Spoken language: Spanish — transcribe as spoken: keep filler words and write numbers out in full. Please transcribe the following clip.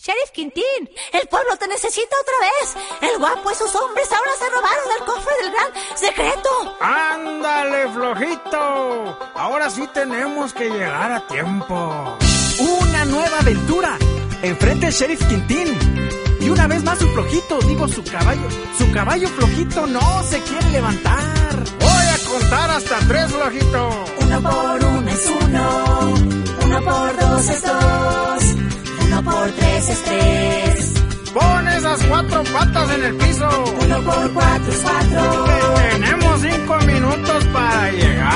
Sheriff Quintín, el pueblo te necesita otra vez. El guapo y sus hombres ahora se robaron el cofre del gran secreto. ¡Ándale, flojito! Ahora sí tenemos que llegar a tiempo. ¡Una nueva aventura! Enfrente el Sheriff Quintín. Y una vez más su flojito, digo su caballo. Su caballo flojito no se quiere levantar. Voy a contar hasta tres, flojito. Uno por uno es uno. Uno por dos es dos. Uno por tres es tres. Pon esas cuatro patas en el piso. Uno por cuatro es cuatro. Tenemos cinco minutos para llegar.